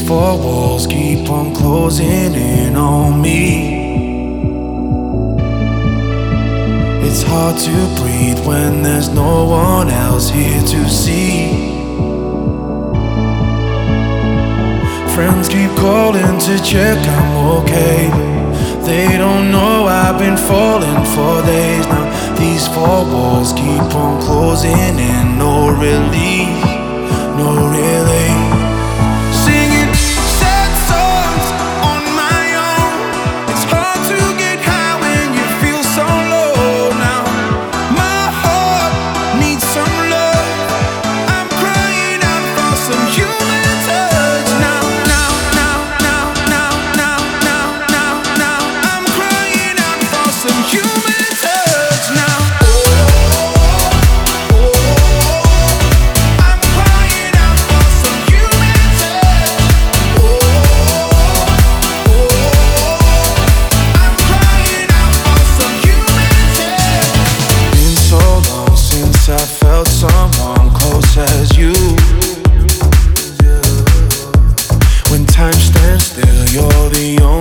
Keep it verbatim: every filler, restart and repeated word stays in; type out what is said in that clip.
four walls keep on closing in on me. It's hard to breathe when there's no one else here to see. Friends keep calling to check I'm okay, but they don't know I've been falling for days now. These four walls keep on closing in, no relief, no relief. Singing sad songs on my own. It's hard to get high when you feel so low now. My heart needs some love. I'm crying out for some human touch now. Now, now, now, now, now, now, now, now. I'm crying out for some human touch now. I'm crying out for some human touch. I'm crying out for some human touch. Been so long since I felt someone close as you. When time stands still, you're the only